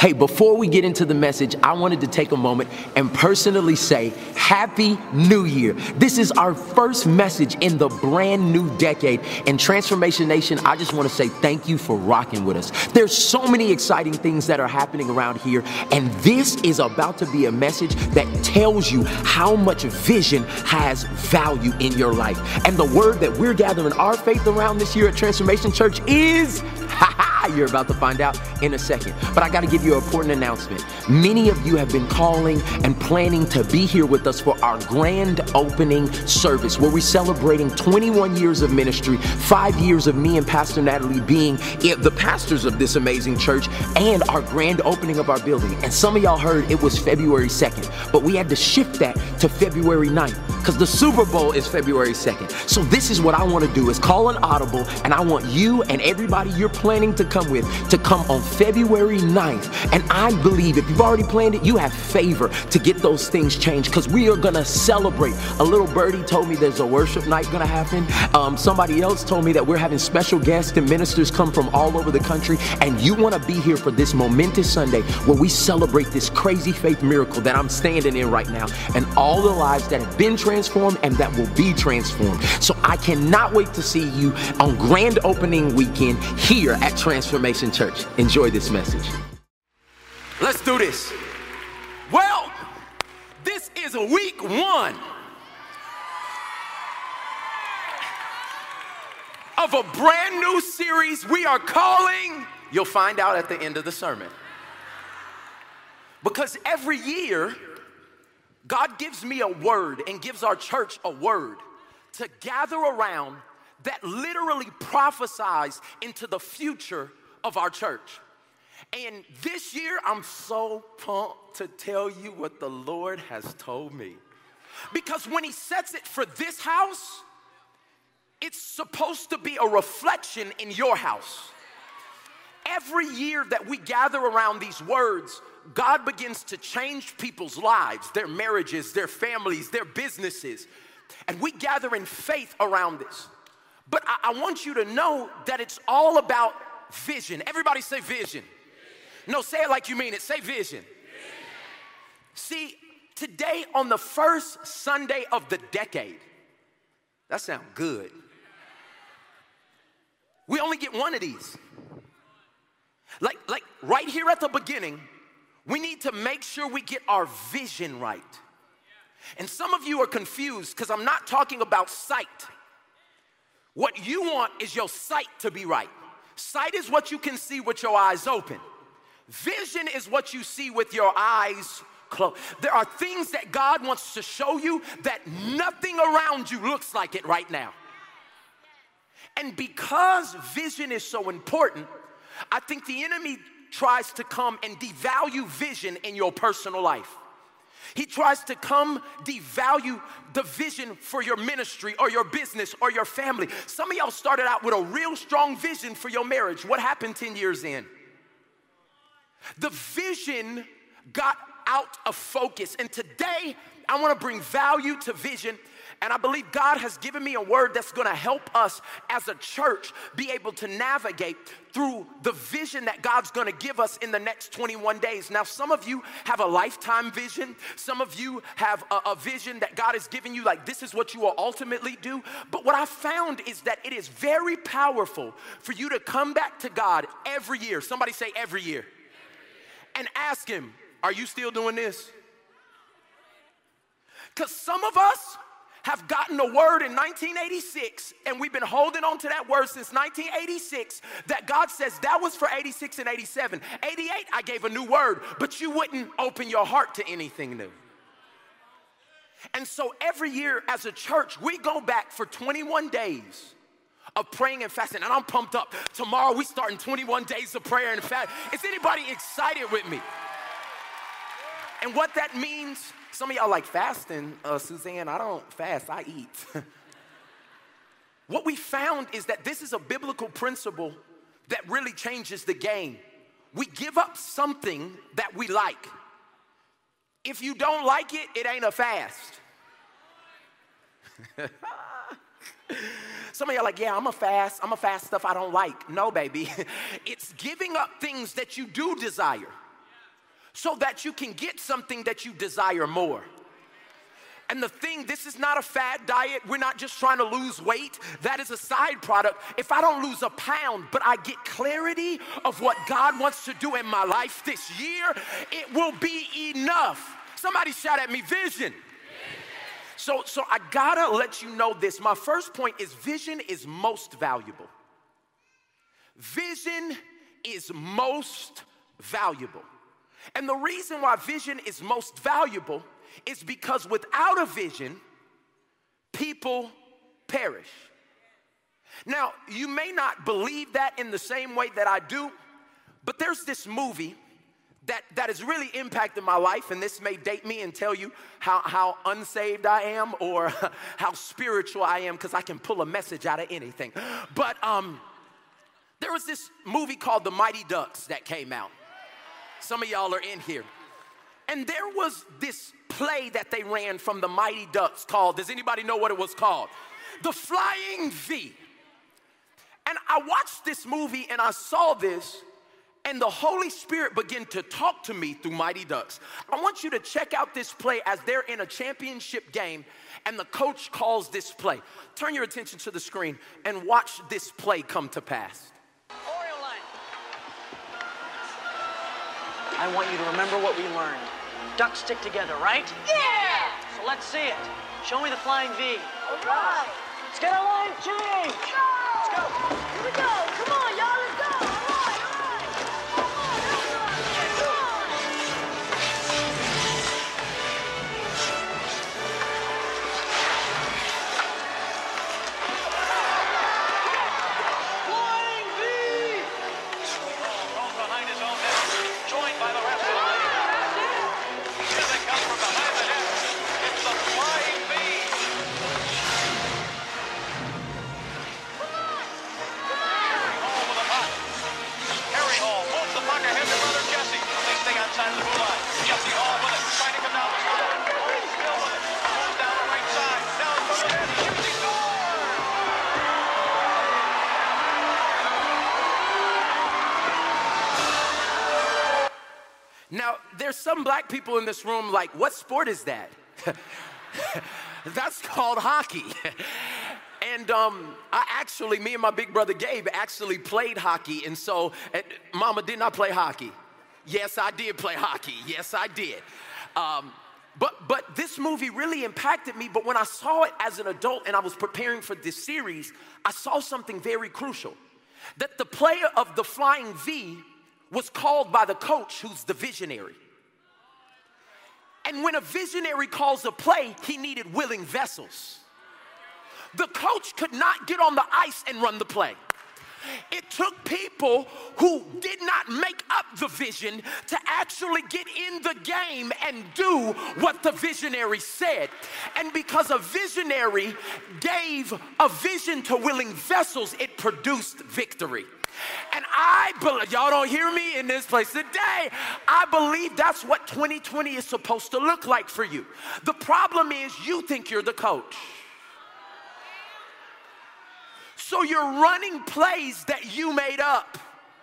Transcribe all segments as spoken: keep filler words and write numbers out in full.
Hey, before we get into the message, I wanted to take a moment and personally say Happy New Year. This is our first message in the brand new decade. And Transformation Nation, I just want to say thank you for rocking with us. There's so many exciting things that are happening around here, and this is about to be a message that tells you how much vision has value in your life. And the word that we're gathering our faith around this year at Transformation Church is, you're about to find out in a second. But I got to give you an important announcement. Many of you have been calling and planning to be here with us for our grand opening service, where we're celebrating twenty-one years of ministry, five years of me and Pastor Natalie being the pastors of this amazing church, and our grand opening of our building. And some of y'all heard it was February second, but we had to shift that to February ninth because the Super Bowl is February second. So this is what I want to do is call an audible, and I want you and everybody you're planning to come with to come on February ninth. And I believe if you've already planned it, you have favor to get those things changed, because we are going to celebrate. A little birdie told me there's a worship night going to happen. Um, somebody else told me that we're having special guests and ministers come from all over the country. And you want to be here for this momentous Sunday where we celebrate this crazy faith miracle that I'm standing in right now, and all the lives that have been transformed and that will be transformed. So I cannot wait to see you on grand opening weekend here at Transformation Church. Enjoy this message. Let's do this. Well, this is week one of a brand new series we are calling, you'll find out at the end of the sermon. Because every year, God gives me a word and gives our church a word to gather around that literally prophesies into the future of our church. And this year, I'm so pumped to tell you what the Lord has told me. Because when he sets it for this house, it's supposed to be a reflection in your house. Every year that we gather around these words, God begins to change people's lives, their marriages, their families, their businesses. And we gather in faith around this. But I, I want you to know that it's all about vision. Everybody say vision. No, say it like you mean it. Say vision. Vision. See, today on the first Sunday of the decade, that sounds good. We only get one of these. Like, like right here at the beginning, we need to make sure we get our vision right. And some of you are confused because I'm not talking about sight. What you want is your sight to be right. Sight is what you can see with your eyes open. Vision is what you see with your eyes closed. There are things that God wants to show you that nothing around you looks like it right now. And because vision is so important, I think the enemy tries to come and devalue vision in your personal life. He tries to come devalue the vision for your ministry or your business or your family. Some of y'all started out with a real strong vision for your marriage. What happened ten years in? The vision got out of focus. And today, I want to bring value to vision. And I believe God has given me a word that's going to help us as a church be able to navigate through the vision that God's going to give us in the next twenty-one days. Now, some of you have a lifetime vision. Some of you have a, a vision that God has given you, like this is what you will ultimately do. But what I found is that it is very powerful for you to come back to God every year. Somebody say every year. And ask him, are you still doing this? Because some of us have gotten a word in nineteen eighty-six, and we've been holding on to that word since nineteen eighty-six, that God says that was for eighty-six and eighty-seven. eighty-eight, I gave a new word, but you wouldn't open your heart to anything new. And so every year as a church, we go back for twenty-one days of praying and fasting, and I'm pumped up. Tomorrow we start in twenty-one days of prayer and fasting. Is anybody excited with me? And what that means, some of y'all like fasting, uh, Suzanne, I don't fast, I eat. What we found is that this is a biblical principle that really changes the game. We give up something that we like. If you don't like it, it ain't a fast. Some of y'all are like, yeah, I'm a fast. I'm a fast stuff I don't like. No, baby. It's giving up things that you do desire. so that you can get something that you desire more. And the thing, this is not a fad diet. We're not just trying to lose weight. That is a side product. If I don't lose a pound, but I get clarity of what God wants to do in my life this year, it will be enough. Somebody shout at me, vision. So, so I gotta let you know this. My first point is vision is most valuable. Vision is most valuable. And the reason why vision is most valuable is because without a vision, people perish. Now, you may not believe that in the same way that I do, but there's this movie that, that has really impacted my life, and this may date me and tell you how, how unsaved I am or how spiritual I am, because I can pull a message out of anything. But um, there was this movie called The Mighty Ducks that came out. Some of y'all are in here. And there was this play that they ran from the Mighty Ducks called, does anybody know what it was called? The Flying V. And I watched this movie and I saw this, and the Holy Spirit began to talk to me through Mighty Ducks. I want you to check out this play as they're in a championship game and the coach calls this play. Turn your attention to the screen and watch this play come to pass. I want you to remember what we learned. Ducks stick together, right? Yeah! So let's see it. Show me the flying V. All right. Let's get a line change. Go! Let's go. Here we go. Come on, y'all. Let's go. All right, all right. Come on, everyone. Come on. Flying V! Thrown behind his own net, joined by the rest of the league. Here they come from behind the net. It's the Flying V. Hall with a puck. Harry Hall moves the puck ahead to brother Jesse. They stay outside of the blue line. Jesse Hall with it, trying to come down the side. Hall still with it. Moves down the right side. Down from the net. He shoots, he scores! Now, there's some black people in this room like, what sport is that? That's called hockey. And um, I actually, me and my big brother Gabe actually played hockey. And so, and, Mama, didn't I play hockey? Yes, I did play hockey. Yes, I did. Um, but, but this movie really impacted me. But when I saw it as an adult and I was preparing for this series, I saw something very crucial. That the player of the Flying V was called by the coach, who's the visionary. And when a visionary calls a play, he needed willing vessels. The coach could not get on the ice and run the play. It took people who did not make up the vision to actually get in the game and do what the visionary said. And because a visionary gave a vision to willing vessels, it produced victory. And I believe, y'all don't hear me in this place today, I believe that's what twenty twenty is supposed to look like for you. The problem is you think you're the coach. So you're running plays that you made up.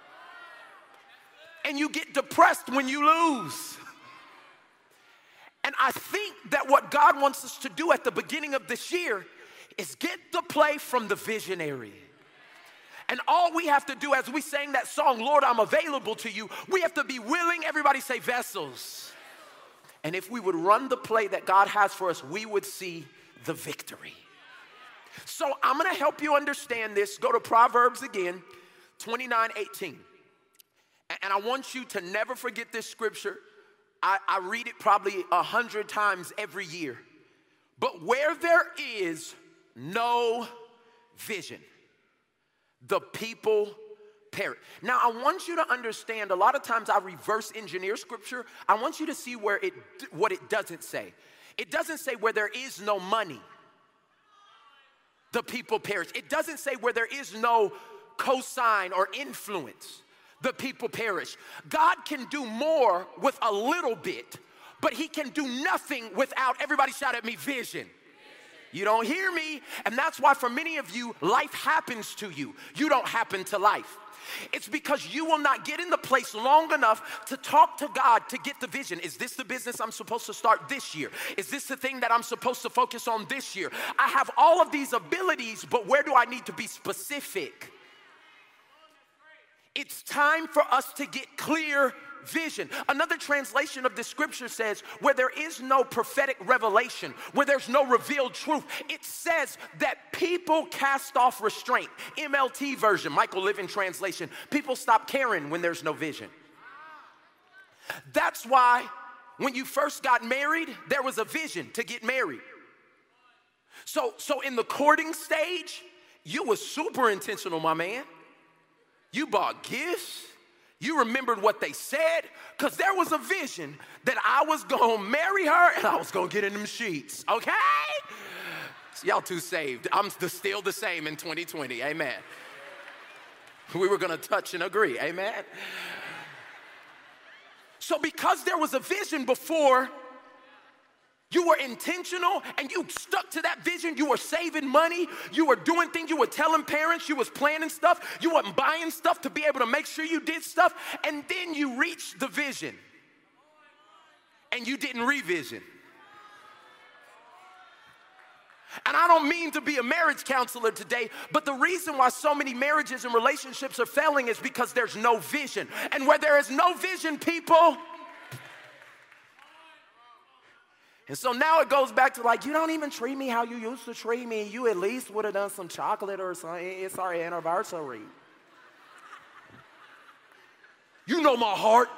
And you get depressed when you lose. And I think that what God wants us to do at the beginning of this year is get the play from the visionary. And all we have to do as we sang that song, Lord, I'm available to you, we have to be willing, everybody say vessels. And if we would run the play that God has for us, we would see the victory. So I'm gonna help you understand this. Go to Proverbs again, twenty-nine eighteen. And I want you to never forget this scripture. I, I read it probably a hundred times every year. But where there is no vision, the people perish. Now, I want you to understand, a lot of times I reverse engineer scripture. I want you to see where it, what it doesn't say. It doesn't say where there is no money, the people perish. It doesn't say where there is no cosign or influence, the people perish. God can do more with a little bit, but he can do nothing without, everybody shout at me, vision. You don't hear me. And that's why for many of you, life happens to you. You don't happen to life. It's because you will not get in the place long enough to talk to God to get the vision. Is this the business I'm supposed to start this year? Is this the thing that I'm supposed to focus on this year? I have all of these abilities, but where do I need to be specific? It's time for us to get clear vision. Another translation of the scripture says, where there is no prophetic revelation, where there's no revealed truth, it says that people cast off restraint. M L T version, Michael Living translation, people stop caring when there's no vision. That's why when you first got married, there was a vision to get married. So, so in the courting stage, you were super intentional, my man. You bought gifts. You remembered what they said, because there was a vision that I was going to marry her and I was going to get in them sheets, okay? So y'all too saved. I'm the, still the same in twenty twenty, amen. We were going to touch and agree, amen. So because there was a vision before, you were intentional and you stuck to that vision. You were saving money. You were doing things. You were telling parents. You was planning stuff. You weren't buying stuff to be able to make sure you did stuff. And then you reached the vision and you didn't revision. And I don't mean to be a marriage counselor today, but the reason why so many marriages and relationships are failing is because there's no vision. And where there is no vision, people... And so now it goes back to like, you don't even treat me how you used to treat me. You at least would have done some chocolate or something. It's our anniversary. You know my heart.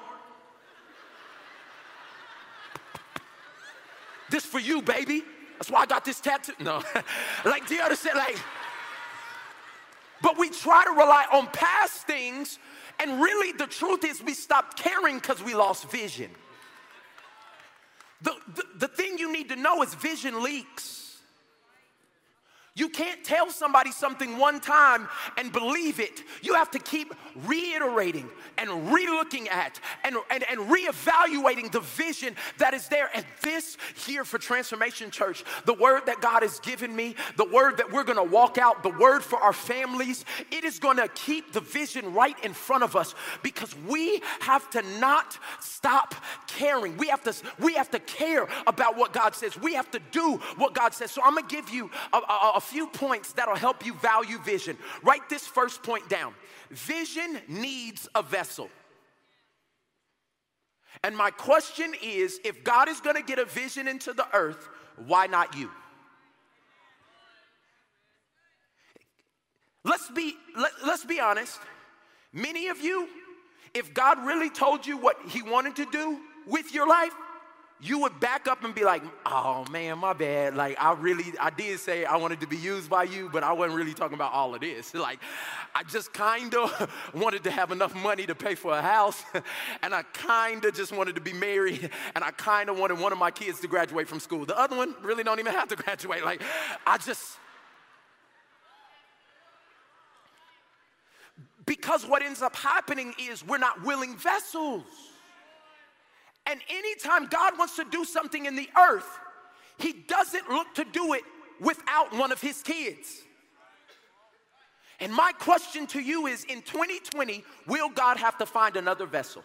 This for you, baby. That's why I got this tattoo. No, like, do you understand? Like, but we try to rely on past things, and really the truth is we stopped caring because we lost vision. The, the, the thing you need to know is vision leaks. You can't tell somebody something one time and believe it. You have to keep reiterating and re-looking at and, and, and reevaluating the vision that is there. And this here for Transformation Church, the word that God has given me, the word that we're going to walk out, the word for our families, it is going to keep the vision right in front of us, because we have to not stop caring. We have to, we have to care about what God says. We have to do what God says. So I'm going to give you a, a, a few points that'll help you value vision. Write this first point down. Vision needs a vessel. And my question is, if God is going to get a vision into the earth, why not you? Let's be, let, let's be honest. Many of you, if God really told you what he wanted to do with your life, you would back up and be like, oh man, my bad. Like, I really, I did say I wanted to be used by you, but I wasn't really talking about all of this. Like, I just kind of wanted to have enough money to pay for a house, and I kind of just wanted to be married, and I kind of wanted one of my kids to graduate from school. The other one really don't even have to graduate. Like, I just, because what ends up happening is we're not willing vessels. And anytime God wants to do something in the earth, he doesn't look to do it without one of his kids. And my question to you is, in twenty twenty, will God have to find another vessel?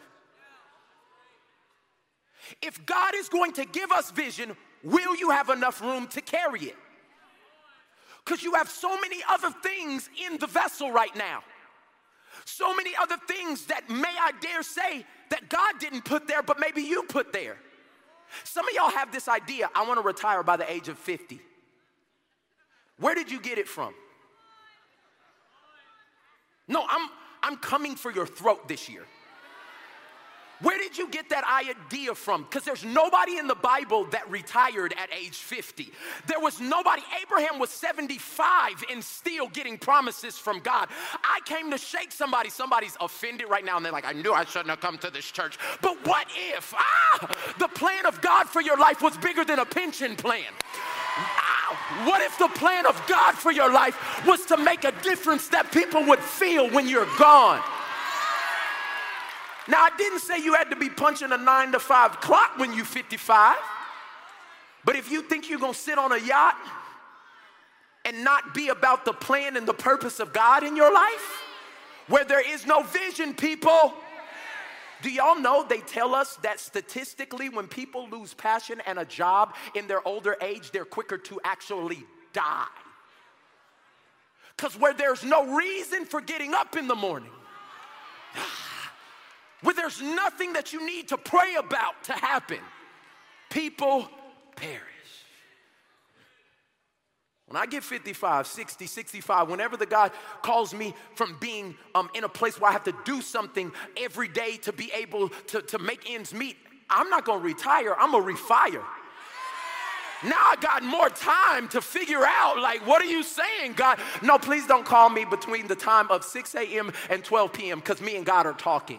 If God is going to give us vision, will you have enough room to carry it? Because you have so many other things in the vessel right now. So many other things that, may I dare say, that God didn't put there, but maybe you put there. Some of y'all have this idea, I want to retire by the age of fifty. Where did you get it from? No, I'm, I'm coming for your throat this year. Where did you get that idea from? Because there's nobody in the Bible that retired at age fifty. There was nobody. Abraham was seventy-five and still getting promises from God. I came to shake somebody. Somebody's offended right now, and they're like, I knew I shouldn't have come to this church. But what if ah, the plan of God for your life was bigger than a pension plan? Ah, what if the plan of God for your life was to make a difference that people would feel when you're gone? Now, I didn't say you had to be punching a nine to five clock when you're fifty-five. But if you think you're going to sit on a yacht and not be about the plan and the purpose of God in your life? Where there is no vision, people. Do y'all know they tell us that statistically when people lose passion and a job in their older age, they're quicker to actually die? Because where there's no reason for getting up in the morning, where there's nothing that you need to pray about to happen, people perish. When I get fifty-five, sixty, sixty-five, whenever the God calls me from being um, in a place where I have to do something every day to be able to, to make ends meet, I'm not going to retire. I'm going to refire. Now I got more time to figure out, like, what are you saying, God? No, please don't call me between the time of six a.m. and twelve p.m. because me and God are talking.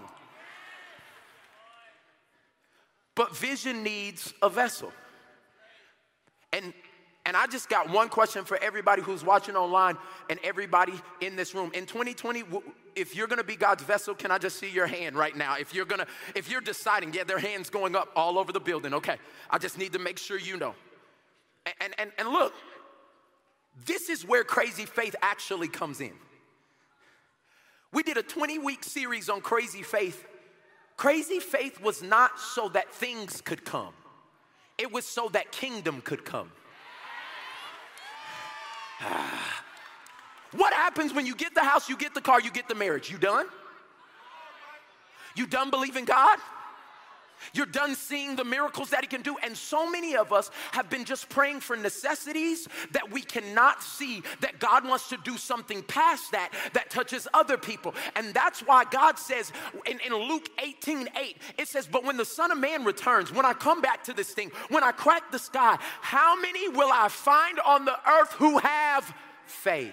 But vision needs a vessel. And And I just got one question for everybody who's watching online and everybody in this room. In twenty twenty, if you're gonna be God's vessel, can I just see your hand right now? If you're gonna, if you're deciding, yeah, their hand's going up all over the building, okay. I just need to make sure you know. And, and, and look, this is where crazy faith actually comes in. We did a twenty-week series on crazy faith. Crazy faith was not so that things could come. It was so that kingdom could come. What happens when you get the house, you get the car, you get the marriage? You done? You done believing God? You're done seeing the miracles that he can do? And so many of us have been just praying for necessities that we cannot see that God wants to do something past that, that touches other people. And that's why God says in, in Luke eighteen eight, it says, but when the Son of Man returns, when I come back to this thing, when I crack the sky, how many will I find on the earth who have faith?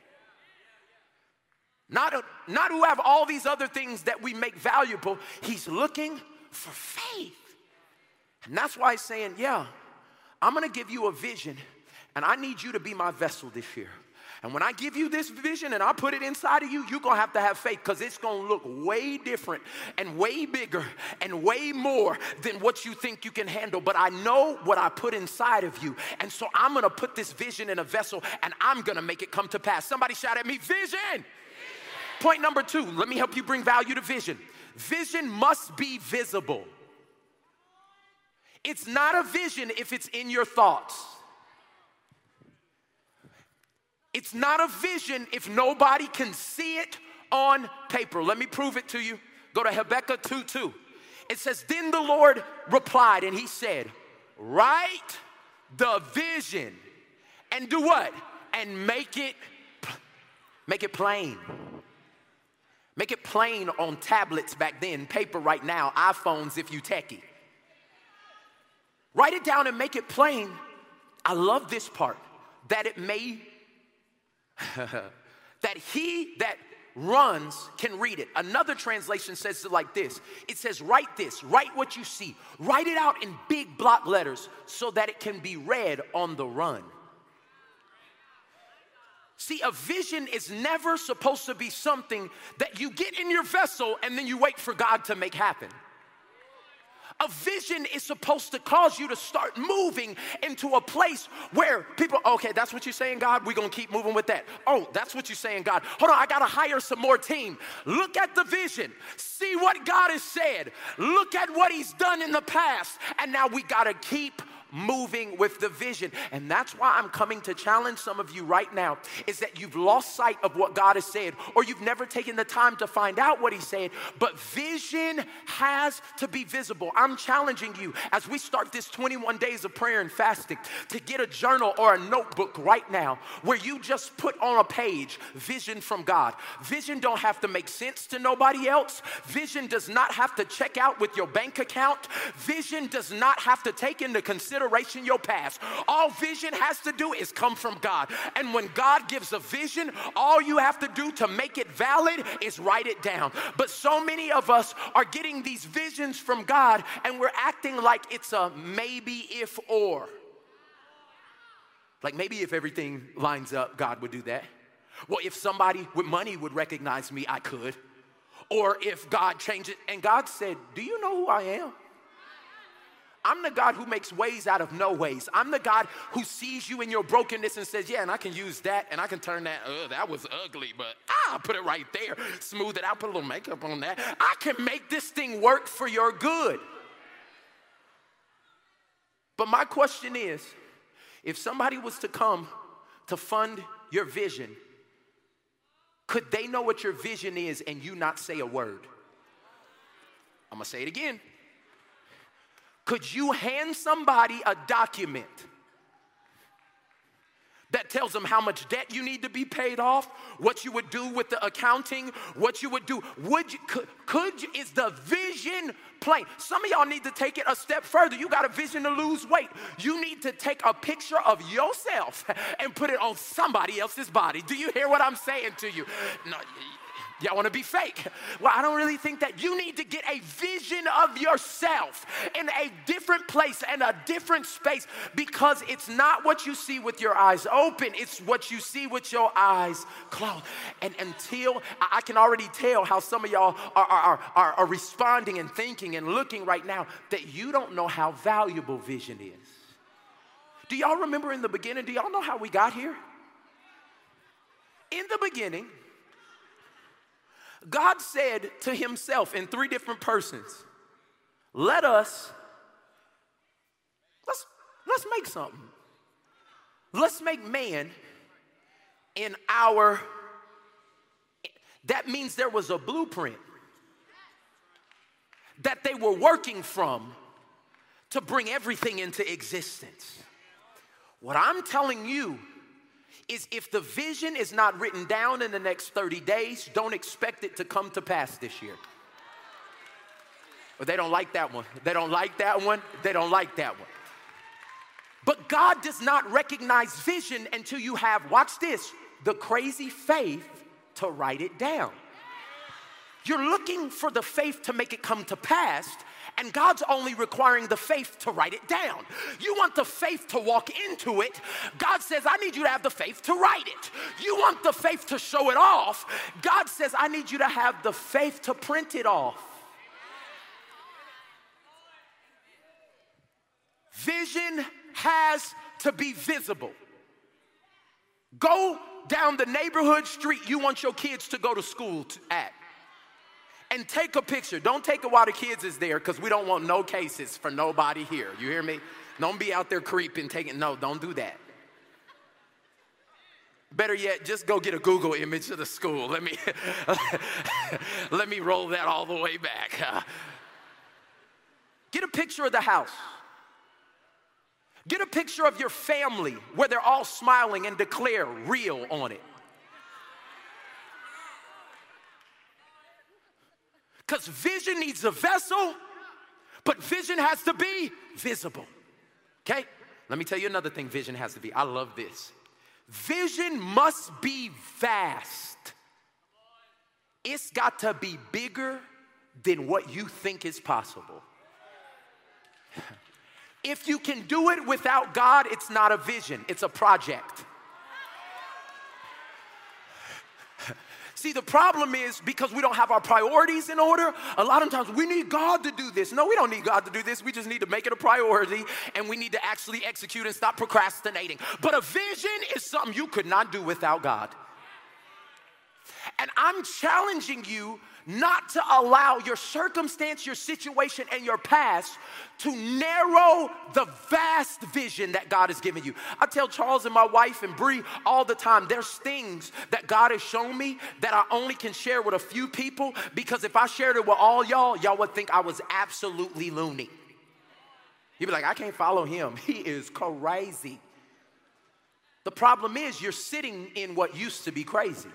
Not, a, not who have all these other things that we make valuable. He's looking for faith. And that's why he's saying, yeah, I'm gonna give you a vision and I need you to be my vessel this year. And when I give you this vision and I put it inside of you, you're gonna have to have faith because it's gonna look way different and way bigger and way more than what you think you can handle. But I know what I put inside of you. And so I'm gonna put this vision in a vessel and I'm gonna make it come to pass. Somebody shout at me, vision. Vision. Point number two, let me help you bring value to vision. Vision must be visible. It's not a vision if it's in your thoughts. It's not a vision if nobody can see it on paper. Let me prove it to you. Go to Habakkuk two two. It says, then the Lord replied and he said, write the vision and do what? And make it, make it plain. Make it plain on tablets back then, paper right now, iPhones if you techie. Write it down and make it plain. I love this part, that it may, that he that runs can read it. Another translation says it like this. It says, write this, write what you see. Write it out in big block letters so that it can be read on the run. See, a vision is never supposed to be something that you get in your vessel and then you wait for God to make happen. A vision is supposed to cause you to start moving into a place where people, okay, that's what you're saying, God? We're going to keep moving with that. Oh, that's what you're saying, God. Hold on, I got to hire some more team. Look at the vision. See what God has said. Look at what he's done in the past. And now we got to keep moving with the vision. And that's why I'm coming to challenge some of you right now, is that you've lost sight of what God has said, or you've never taken the time to find out what he's saying. But vision has to be visible. I'm challenging you as we start this twenty-one days of prayer and fasting to get a journal or a notebook right now where you just put on a page vision from God. Vision don't have to make sense to nobody else. Vision does not have to check out with your bank account. Vision does not have to take into consideration your past. All vision has to do is come from God. And when God gives a vision, all you have to do to make it valid is write it down. But so many of us are getting these visions from God and we're acting like it's a maybe if or. Like maybe if everything lines up, God would do that. Well, if somebody with money would recognize me, I could. Or if God changed it. And God said, do you know who I am? I'm the God who makes ways out of no ways. I'm the God who sees you in your brokenness and says, yeah, and I can use that, and I can turn that, uh, that was ugly, but I'll put it right there, smooth it out, put a little makeup on that. I can make this thing work for your good. But my question is, if somebody was to come to fund your vision, could they know what your vision is and you not say a word? I'm gonna say it again. Could you hand somebody a document that tells them how much debt you need to be paid off, what you would do with the accounting, what you would do? Would you, could, could you, is the vision plain? Some of y'all need to take it a step further. You got a vision to lose weight. You need to take a picture of yourself and put it on somebody else's body. Do you hear what I'm saying to you? No. Y'all want to be fake? Well, I don't really think that. You need to get a vision of yourself in a different place and a different space, because it's not what you see with your eyes open. It's what you see with your eyes closed. And until, I can already tell how some of y'all are, are, are, are responding and thinking and looking right now that you don't know how valuable vision is. Do y'all remember in the beginning? Do y'all know how we got here? In the beginning, God said to himself in three different persons, let us, let's, let's make something. Let's make man in our, that means there was a blueprint that they were working from to bring everything into existence. What I'm telling you is, if the vision is not written down in the next thirty days, don't expect it to come to pass this year. But they don't like that one. They don't like that one. They don't like that one. But God does not recognize vision until you have, watch this, the crazy faith to write it down. You're looking for the faith to make it come to pass, and God's only requiring the faith to write it down. You want the faith to walk into it. God says, I need you to have the faith to write it. You want the faith to show it off. God says, I need you to have the faith to print it off. Vision has to be visible. Go down the neighborhood street you want your kids to go to school to, at. And take a picture. Don't take it while the kids is there, because we don't want no cases for nobody here. You hear me? Don't be out there creeping, taking, no, don't do that. Better yet, just go get a Google image of the school. Let me, let me roll that all the way back. Get a picture of the house. Get a picture of your family where they're all smiling and declare real on it. Because vision needs a vessel, but vision has to be visible. Okay? Let me tell you another thing vision has to be. I love this. Vision must be vast. It's got to be bigger than what you think is possible. If you can do it without God, it's not a vision, it's a project. See, the problem is, because we don't have our priorities in order, a lot of times we need God to do this. No, we don't need God to do this. We just need to make it a priority, and we need to actually execute and stop procrastinating. But a vision is something you could not do without God. And I'm challenging you not to allow your circumstance, your situation, and your past to narrow the vast vision that God has given you. I tell Charles and my wife and Bree all the time, there's things that God has shown me that I only can share with a few people, because if I shared it with all y'all, y'all would think I was absolutely loony. You'd be like, I can't follow him. He is crazy. The problem is, you're sitting in what used to be crazy.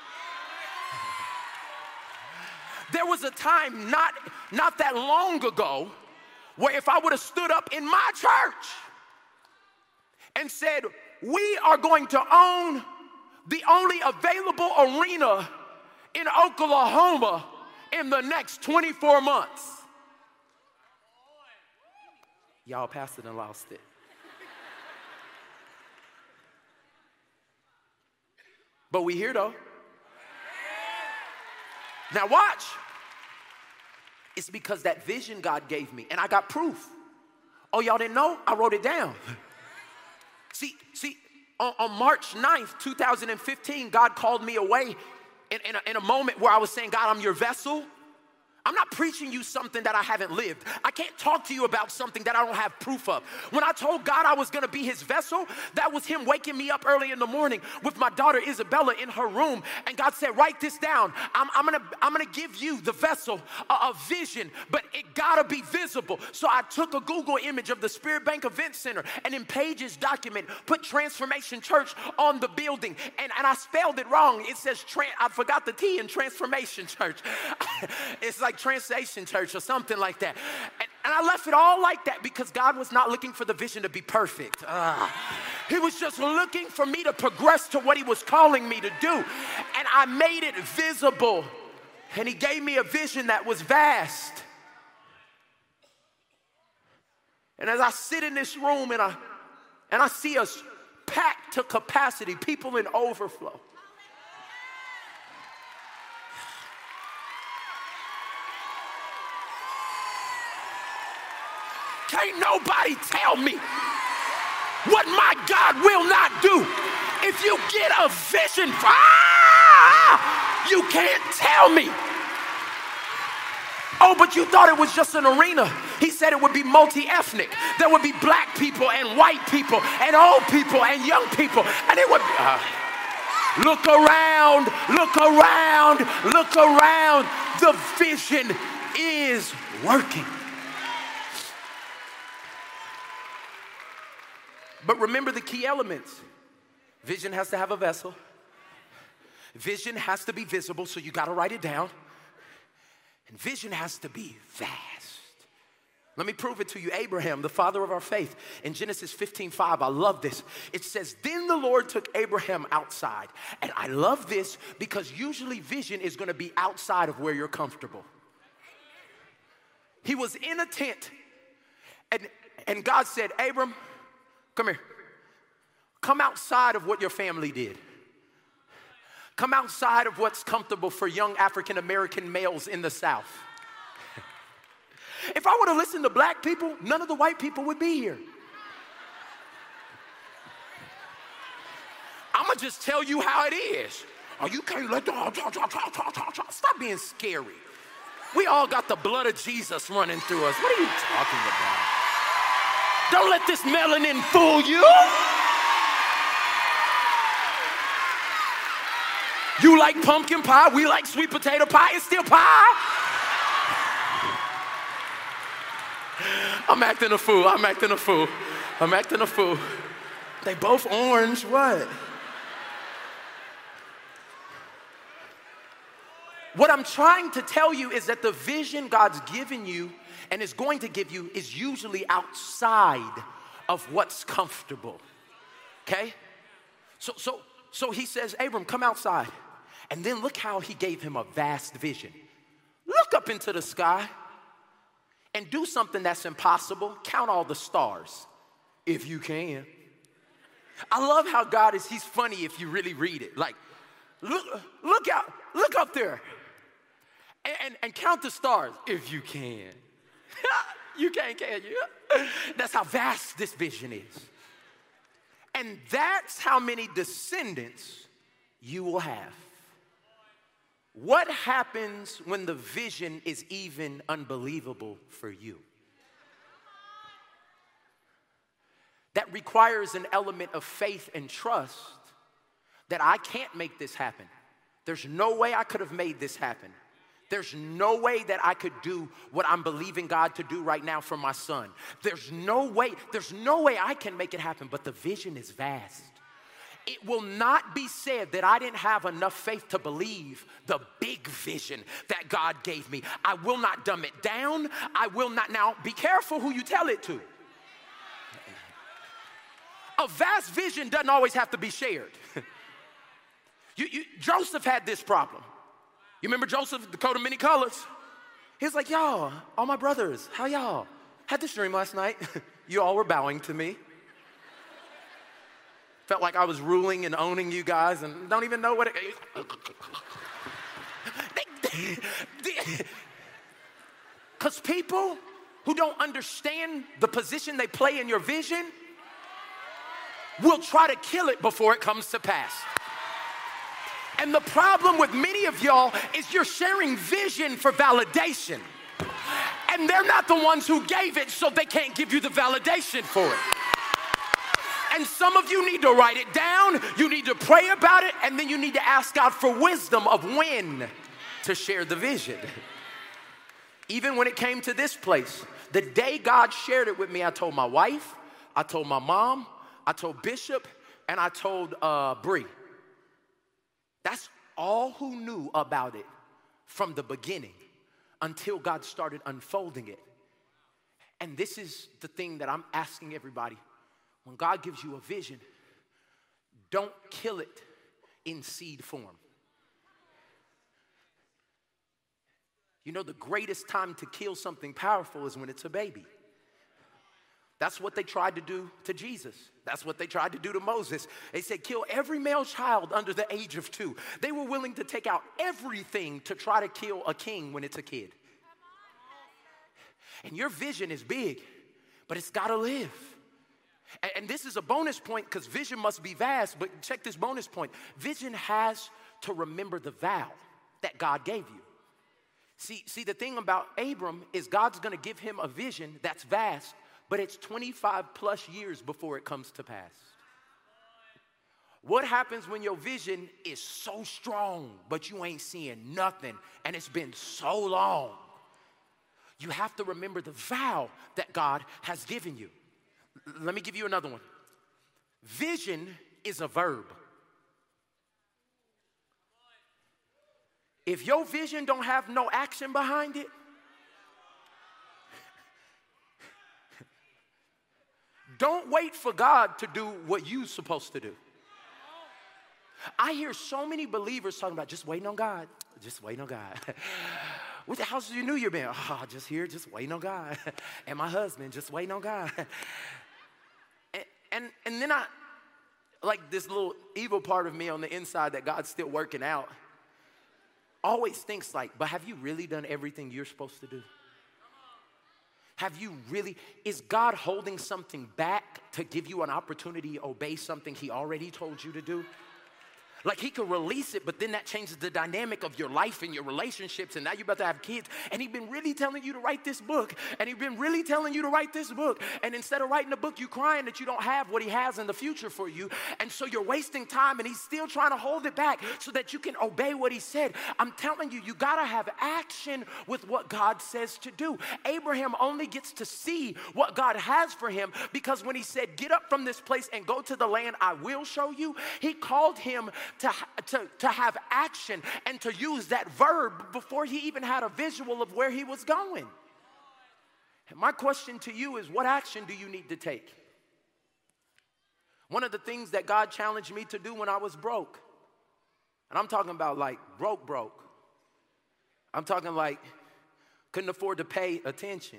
There was a time not, not that long ago where if I would have stood up in my church and said, we are going to own the only available arena in Oklahoma in the next twenty-four months. Y'all pastor done lost it. But we here though. Now watch. It's because that vision God gave me, and I got proof. Oh, y'all didn't know? I wrote it down. See, see, on, on March ninth, two thousand fifteen, God called me away in, in, a, in a moment where I was saying, God, I'm your vessel. I'm not preaching you something that I haven't lived. I can't talk to you about something that I don't have proof of. When I told God I was going to be his vessel, that was him waking me up early in the morning with my daughter Isabella in her room. And God said, write this down. I'm, I'm going to I'm gonna give you, the vessel, a, a vision, but it got to be visible. So I took a Google image of the Spirit Bank Event Center and in Page's document, put Transformation Church on the building. And, and I spelled it wrong. It says, tra- I forgot the T in Transformation Church. It's like Translation Church or something like that. And, and I left it all like that because God was not looking for the vision to be perfect. Uh, he was just looking for me to progress to what he was calling me to do. And I made it visible. And he gave me a vision that was vast. And as I sit in this room and I, and I see us packed to capacity, people in overflow. Can't nobody tell me what my God will not do. If you get a vision, ah, you can't tell me. Oh, but you thought it was just an arena. He said it would be multi-ethnic. There would be black people and white people and old people and young people. And it would be, uh, look around, look around, look around. The vision is working. But remember the key elements. Vision has to have a vessel. Vision has to be visible, so you got to write it down. And vision has to be vast. Let me prove it to you. Abraham, the father of our faith, in Genesis fifteen five, I love this. It says, then the Lord took Abraham outside. And I love this because usually vision is going to be outside of where you're comfortable. He was in a tent, and, and God said, Abram, come here. Come outside of what your family did. Come outside of what's comfortable for young African American males in the South. If I were to listen to black people, none of the white people would be here. I'm going to just tell you how it is. Oh, you can't let the... Stop being scary. We all got the blood of Jesus running through us. What are you talking about? Don't let this melanin fool you. You like pumpkin pie, we like sweet potato pie, it's still pie. I'm acting a fool, I'm acting a fool, I'm acting a fool. They both orange, what? What I'm trying to tell you is that the vision God's given you and is going to give you is usually outside of what's comfortable, okay? So, so, so he says, Abram, come outside. And then look how he gave him a vast vision. Look up into the sky and do something that's impossible. Count all the stars, if you can. I love how God is, he's funny if you really read it. Like, look, look out, look up there and, and, and count the stars, if you can. You can't, can you? That's how vast this vision is. And that's how many descendants you will have. What happens when the vision is even unbelievable for you? That requires an element of faith and trust that I can't make this happen. There's no way I could have made this happen. There's no way that I could do what I'm believing God to do right now for my son. There's no way, there's no way I can make it happen, but the vision is vast. It will not be said that I didn't have enough faith to believe the big vision that God gave me. I will not dumb it down. I will not. Now, be careful who you tell it to. A vast vision doesn't always have to be shared. you, you, Joseph had this problem. You remember Joseph, the coat of many colors? He was like, y'all, all my brothers, how y'all? Had this dream last night. You all were bowing to me. Felt like I was ruling and owning you guys and don't even know what it is. Because people who don't understand the position they play in your vision will try to kill it before it comes to pass. And the problem with many of y'all is you're sharing vision for validation. And they're not the ones who gave it, so they can't give you the validation for it. And some of you need to write it down, you need to pray about it, and then you need to ask God for wisdom of when to share the vision. Even when it came to this place, the day God shared it with me, I told my wife, I told my mom, I told Bishop, and I told uh, Bree. That's all who knew about it from the beginning until God started unfolding it. And this is the thing that I'm asking everybody. When God gives you a vision, don't kill it in seed form. You know, the greatest time to kill something powerful is when it's a baby. That's what they tried to do to Jesus. That's what they tried to do to Moses. They said, kill every male child under the age of two. They were willing to take out everything to try to kill a king when it's a kid. And your vision is big, but it's got to live. And, and this is a bonus point because vision must be vast, but check this bonus point. Vision has to remember the vow that God gave you. See, see, the thing about Abram is God's going to give him a vision that's vast, but it's twenty-five plus years before it comes to pass. What happens when your vision is so strong, but you ain't seeing nothing, and it's been so long? You have to remember the vow that God has given you. L- let me give you another one. Vision is a verb. If your vision don't have no action behind it, don't wait for God to do what you're supposed to do. I hear so many believers talking about just waiting on God, just waiting on God. What the how's your New Year been? Oh, just here, just waiting on God. And my husband, just waiting on God. And, and, and then I, like this little evil part of me on the inside that God's still working out, always thinks like, but have you really done everything you're supposed to do? Have you really, is God holding something back to give you an opportunity to obey something he already told you to do? Like he could release it, but then that changes the dynamic of your life and your relationships, and now you're about to have kids, and he's been really telling you to write this book, and he's been really telling you to write this book, and instead of writing a book, you crying that you don't have what he has in the future for you, and so you're wasting time, and he's still trying to hold it back so that you can obey what he said. I'm telling you, you gotta have action with what God says to do. Abraham only gets to see what God has for him because when he said, get up from this place and go to the land I will show you, he called him To, to, to have action and to use that verb before he even had a visual of where he was going. And my question to you is, what action do you need to take? One of the things that God challenged me to do when I was broke, and I'm talking about like broke, broke. I'm talking like couldn't afford to pay attention.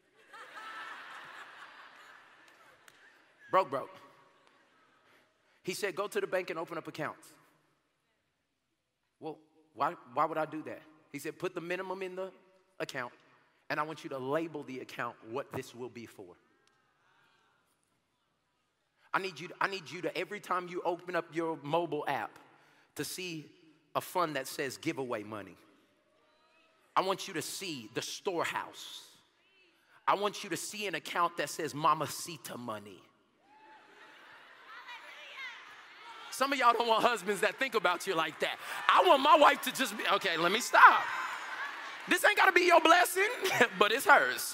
Broke, broke. He said, go to the bank and open up accounts. Well, why, why would I do that? He said, put the minimum in the account, and I want you to label the account what this will be for. I need you to, I need you to, every time you open up your mobile app, to see a fund that says giveaway money. I want you to see the storehouse. I want you to see an account that says Mamacita money. Some of y'all don't want husbands that think about you like that. I want my wife to just be, okay, let me stop. This ain't gotta be your blessing, but it's hers.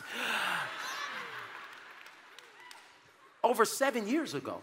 Over seven years ago,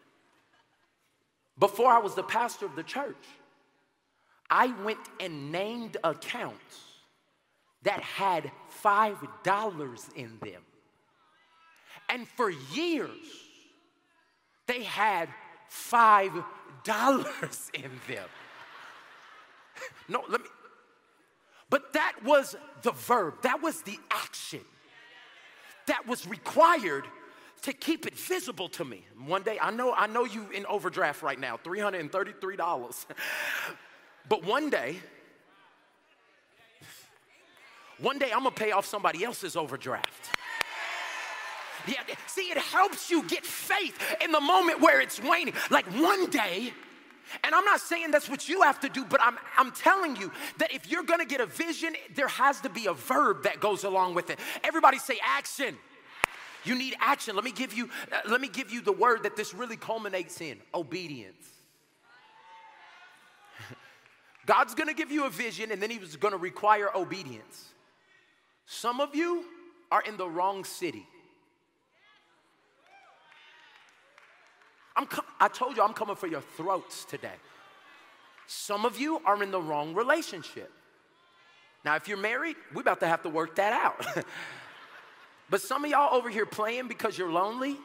before I was the pastor of the church, I went and named accounts that had five dollars in them. And for years, they had five dollars in them. No, let me, but that was the verb, that was the action that was required to keep it visible to me. One day, I know, I know you in overdraft right now, three hundred thirty-three dollars. But one day, one day I'm gonna pay off somebody else's overdraft. Yeah, see, it helps you get faith in the moment where it's waning. Like one day, and I'm not saying that's what you have to do, but I'm, I'm telling you that if you're gonna get a vision, there has to be a verb that goes along with it. Everybody say action. You need action. Let me give you, uh, let me give you the word that this really culminates in: obedience. God's gonna give you a vision, and then he was gonna require obedience. Some of you are in the wrong city. I'm com- I told you I'm coming for your throats today. Some of you are in the wrong relationship. Now, if you're married, we're about to have to work that out. But some of y'all over here playing because you're lonely.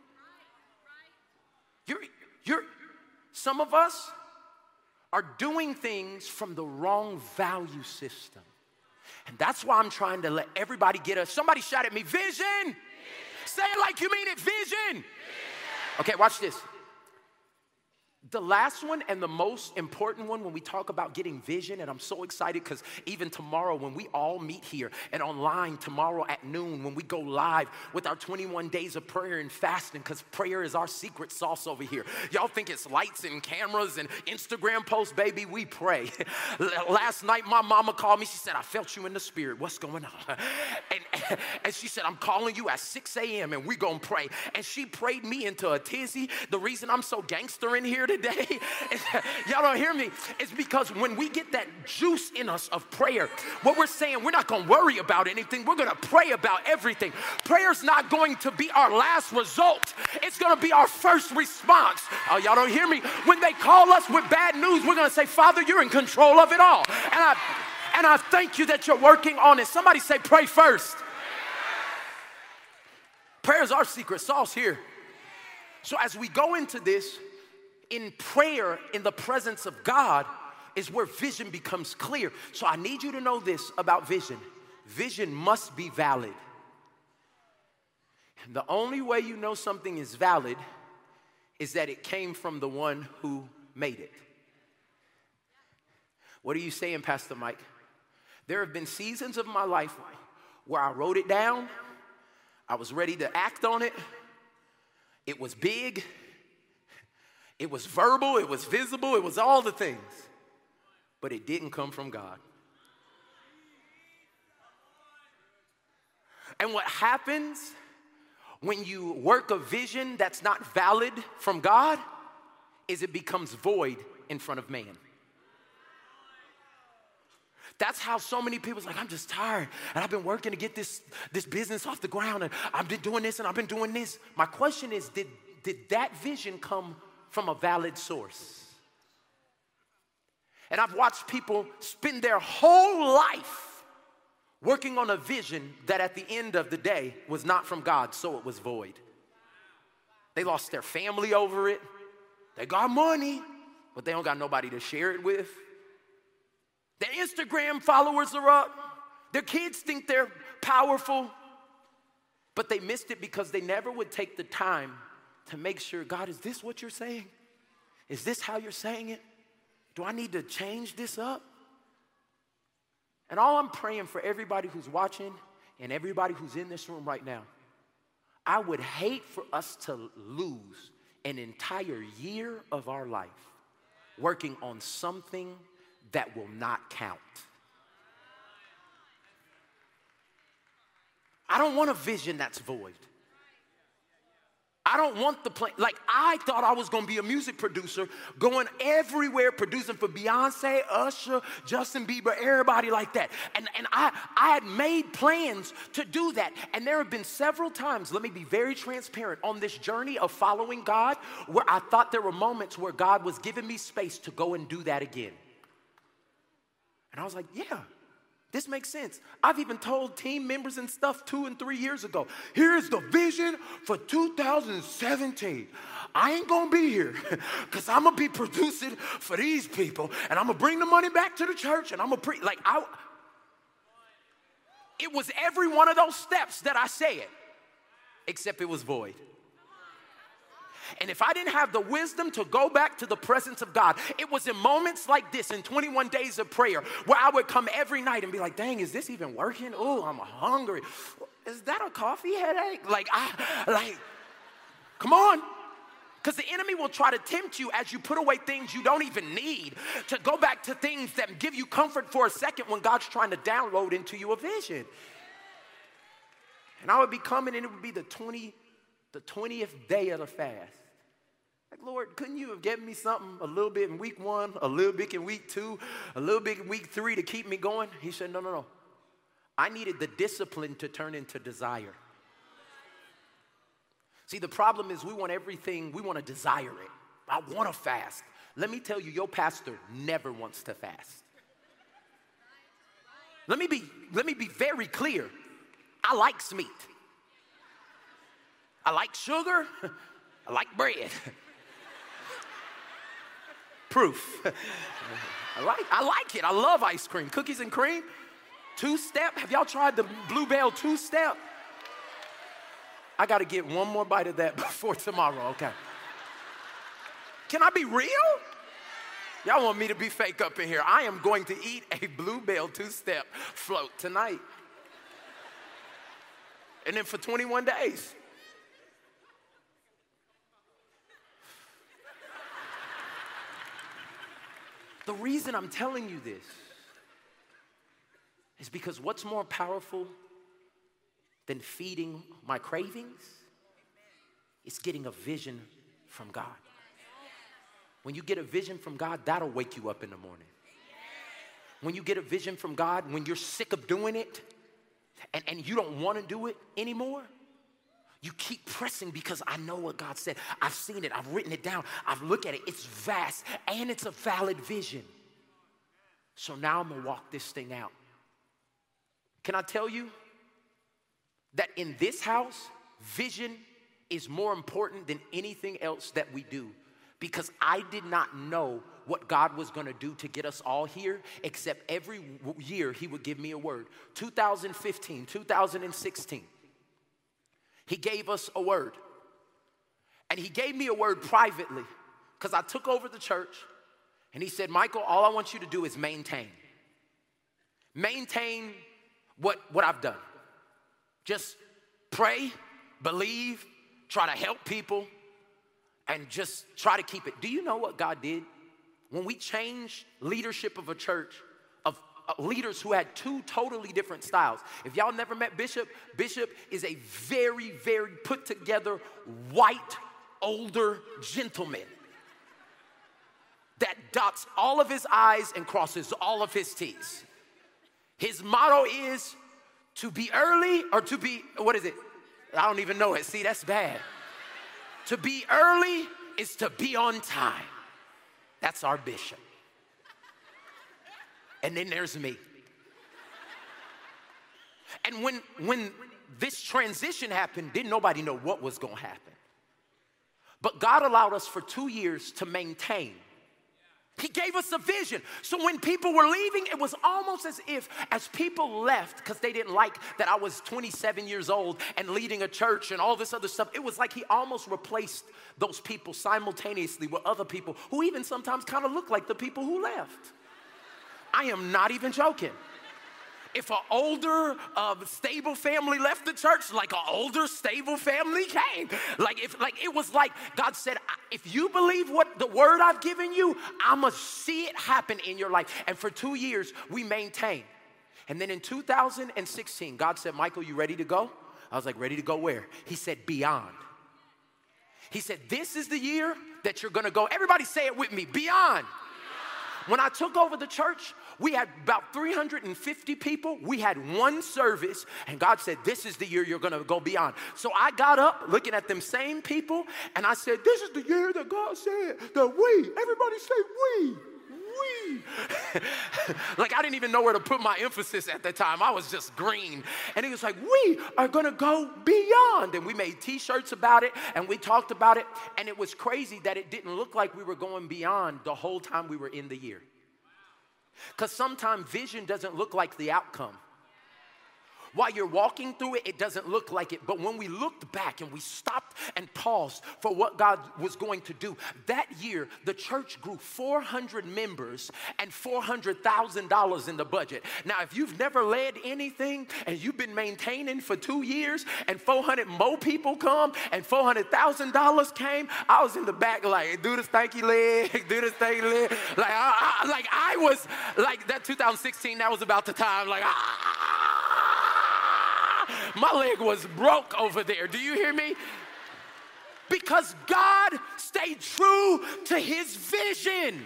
You're, you're, some of us are doing things from the wrong value system. And that's why I'm trying to let everybody get us. Somebody shout at me, vision. Vision. Say it like you mean it, vision. Vision. Okay, watch this. The last one and the most important one when we talk about getting vision, and I'm so excited because even tomorrow when we all meet here and online tomorrow at noon when we go live with our twenty-one days of prayer and fasting, because prayer is our secret sauce over here. Y'all think it's lights and cameras and Instagram posts, baby, we pray. Last night my mama called me, she said, I felt you in the spirit, what's going on? And, and she said, I'm calling you at six a.m. and we gonna pray. And she prayed me into a tizzy. The reason I'm so gangster in here today Today, y'all don't hear me, it's because when we get that juice in us of prayer, what we're saying, we're not gonna worry about anything, we're gonna pray about everything. Prayer's not going to be our last result, it's gonna be our first response. Oh, y'all don't hear me? When they call us with bad news, we're gonna say, Father, you're in control of it all. And I, and I thank you that you're working on it. Somebody say, pray first. Prayer is our secret sauce here. So as we go into this, in prayer, in the presence of God, is where vision becomes clear. So I need you to know this about vision. Vision must be valid. And the only way you know something is valid is that it came from the one who made it. What are you saying, Pastor Mike? There have been seasons of my life where I wrote it down, I was ready to act on it, it was big, it was verbal, it was visible, it was all the things. But it didn't come from God. And what happens when you work a vision that's not valid from God is it becomes void in front of man. That's how so many people's like, I'm just tired and I've been working to get this, this business off the ground and I've been doing this and I've been doing this. My question is, did, did that vision come from a valid source? And I've watched people spend their whole life working on a vision that at the end of the day was not from God, so it was void. They lost their family over it. They got money, but they don't got nobody to share it with. Their Instagram followers are up. Their kids think they're powerful, but they missed it because they never would take the time to make sure, God, is this what you're saying? Is this how you're saying it? Do I need to change this up? And all I'm praying for everybody who's watching and everybody who's in this room right now, I would hate for us to lose an entire year of our life working on something that will not count. I don't want a vision that's void. I don't want the plan. Like, I thought I was going to be a music producer, going everywhere, producing for Beyonce, Usher, Justin Bieber, everybody like that. And, and I, I had made plans to do that. And there have been several times, let me be very transparent, on this journey of following God, where I thought there were moments where God was giving me space to go and do that again. And I was like, yeah. This makes sense. I've even told team members and stuff two and three years ago, here's the vision for two thousand seventeen. I ain't gonna be here because I'm gonna be producing for these people and I'm gonna bring the money back to the church and I'm gonna pre, like, I, it was every one of those steps that I said, except it was void. And if I didn't have the wisdom to go back to the presence of God, it was in moments like this, in twenty-one days of prayer, where I would come every night and be like, dang, is this even working? Oh, I'm hungry. is that a coffee headache? Like, I, like, come on. Because the enemy will try to tempt you as you put away things you don't even need to go back to things that give you comfort for a second when God's trying to download into you a vision. And I would be coming and it would be the twentieth, the twentieth day of the fast. Like, Lord, couldn't you have given me something a little bit in week one, a little bit in week two, a little bit in week three to keep me going? He said, no, no, no. I needed the discipline to turn into desire. See, the problem is we want everything, we want to desire it. I want to fast. Let me tell you, your pastor never wants to fast. Let me be, let me be very clear. I like meat. I like sugar. I like bread. Proof. I like, I like it. I love ice cream. Cookies and cream. Two-step. Have y'all tried the Bluebell two-step? I got to get one more bite of that before tomorrow, okay? Can I be real? Y'all want me to be fake up in here. I am going to eat a Bluebell two-step float tonight. And then for twenty-one days. The reason I'm telling you this is because what's more powerful than feeding my cravings is getting a vision from God. When you get a vision from God, that'll wake you up in the morning. When you get a vision from God, when you're sick of doing it and, and you don't want to do it anymore, you keep pressing because I know what God said. I've seen it. I've written it down. I've looked at it. It's vast and it's a valid vision. So now I'm going to walk this thing out. Can I tell you that in this house, vision is more important than anything else that we do? Because I did not know what God was going to do to get us all here, except every year he would give me a word. two thousand fifteen, two thousand sixteen, he gave us a word. And he gave me a word privately because I took over the church and he said, Michael, all I want you to do is maintain. Maintain what, what I've done. Just pray, believe, try to help people, and just try to keep it. Do you know what God did? When we changed leadership of a church, of uh, leaders who had two totally different styles. If y'all never met Bishop, Bishop is a very, very put together, white, older gentleman that dots all of his I's and crosses all of his T's. His motto is to be early or to be, what is it? I don't even know it. See, that's bad. To be early is to be on time. That's our bishop. And then there's me. And when, when this transition happened, didn't nobody know what was going to happen. But God allowed us for two years to maintain. He gave us a vision. So when people were leaving, it was almost as if as people left because they didn't like that I was twenty-seven years old and leading a church and all this other stuff. It was like he almost replaced those people simultaneously with other people who even sometimes kind of look like the people who left. I am not even joking. If an older, uh, stable family left the church, like an older, stable family came. Like, if, like it was like God said, if you believe what the word I've given you, I'm going to see it happen in your life. And for two years, we maintained. And then in two thousand sixteen, God said, Michael, you ready to go? I was like, ready to go where? He said, beyond. He said, this is the year that you're going to go. Everybody say it with me, beyond. When I took over the church, we had about three hundred fifty people. We had one service, and God said, this is the year you're going to go beyond. So I got up looking at them same people, and I said, this is the year that God said that we, everybody say we, we. Like I didn't even know where to put my emphasis at the time. I was just green. And he was like, we are going to go beyond. And we made t-shirts about it, and we talked about it, and it was crazy that it didn't look like we were going beyond the whole time we were in the year. Because sometimes vision doesn't look like the outcome. While you're walking through it, it doesn't look like it. But when we looked back and we stopped and paused for what God was going to do, that year, the church grew four hundred members and four hundred thousand dollars in the budget. Now, if you've never led anything and you've been maintaining for two years and four hundred more people come and four hundred thousand dollars came, I was in the back like, do the stanky leg, do the stanky leg. Like I, I, like I was, like that two thousand sixteen, that was about the time, like, ah. My leg was broke over there. Do you hear me? Because God stayed true to his vision.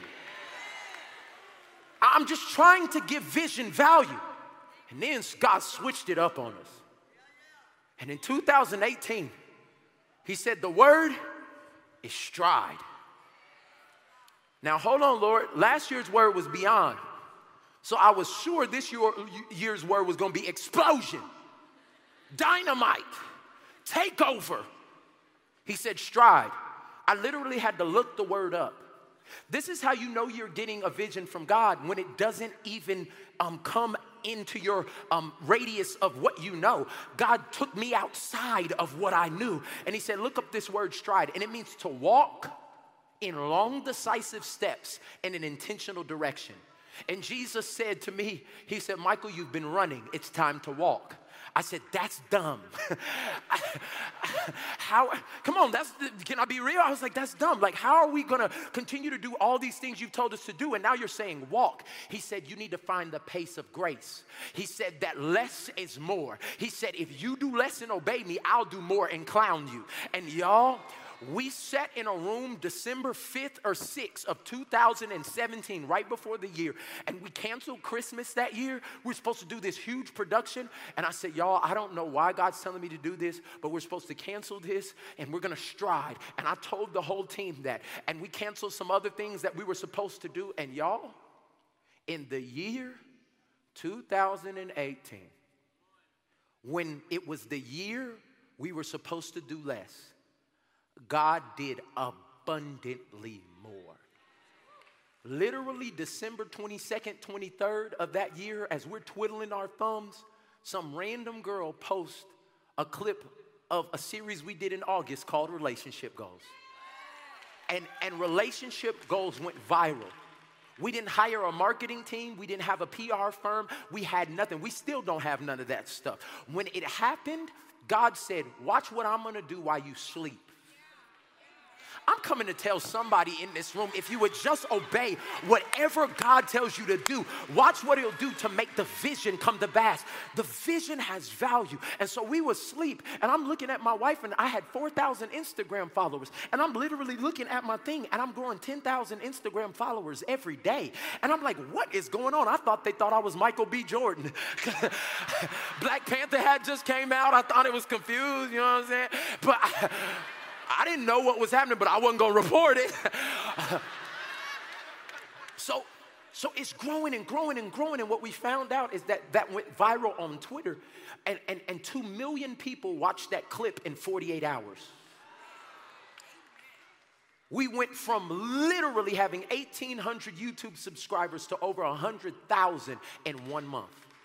I'm just trying to give vision value. And then God switched it up on us. And in two thousand eighteen, he said, the word is stride. Now, hold on, Lord. Last year's word was beyond. So I was sure this year, year's word was going to be explosion. Dynamite, takeover. He said stride. I literally had to look the word up. This is how you know you're getting a vision from God, when it doesn't even um, come into your um, radius of what you know. God took me outside of what I knew, and he said, look up this word stride, and it means to walk in long, decisive steps in an intentional direction. And Jesus said to me, he said, Michael, you've been running. It's time to walk. I said, that's dumb. How, come on, that's, can I be real? I was like, that's dumb. Like, how are we going to continue to do all these things you've told us to do? And now you're saying walk. He said, you need to find the pace of grace. He said that less is more. He said, if you do less and obey me, I'll do more and clown you. And y'all, we sat in a room December fifth or sixth of two thousand seventeen, right before the year, and we canceled Christmas that year. We were supposed to do this huge production, and I said, y'all, I don't know why God's telling me to do this, but we're supposed to cancel this, and we're going to stride. And I told the whole team that, and we canceled some other things that we were supposed to do. And y'all, in the year two thousand eighteen, when it was the year we were supposed to do less, God did abundantly more. Literally December twenty-second, twenty-third of that year, as we're twiddling our thumbs, some random girl posts a clip of a series we did in August called Relationship Goals. And, and Relationship Goals went viral. We didn't hire a marketing team. We didn't have a P R firm. We had nothing. We still don't have none of that stuff. When it happened, God said, watch what I'm going to do while you sleep. I'm coming to tell somebody in this room, if you would just obey whatever God tells you to do, watch what he'll do to make the vision come to pass. The vision has value. And so we would sleep, and I'm looking at my wife, and I had four thousand Instagram followers, and I'm literally looking at my thing, and I'm growing ten thousand Instagram followers every day. And I'm like, what is going on? I thought they thought I was Michael B. Jordan. Black Panther had just came out. I thought it was confused, you know what I'm saying? But I, I didn't know what was happening, but I wasn't going to report it. so, so it's growing and growing and growing. And what we found out is that that went viral on Twitter. And, and, and two million people watched that clip in forty-eight hours. We went from literally having eighteen hundred YouTube subscribers to over one hundred thousand in one month.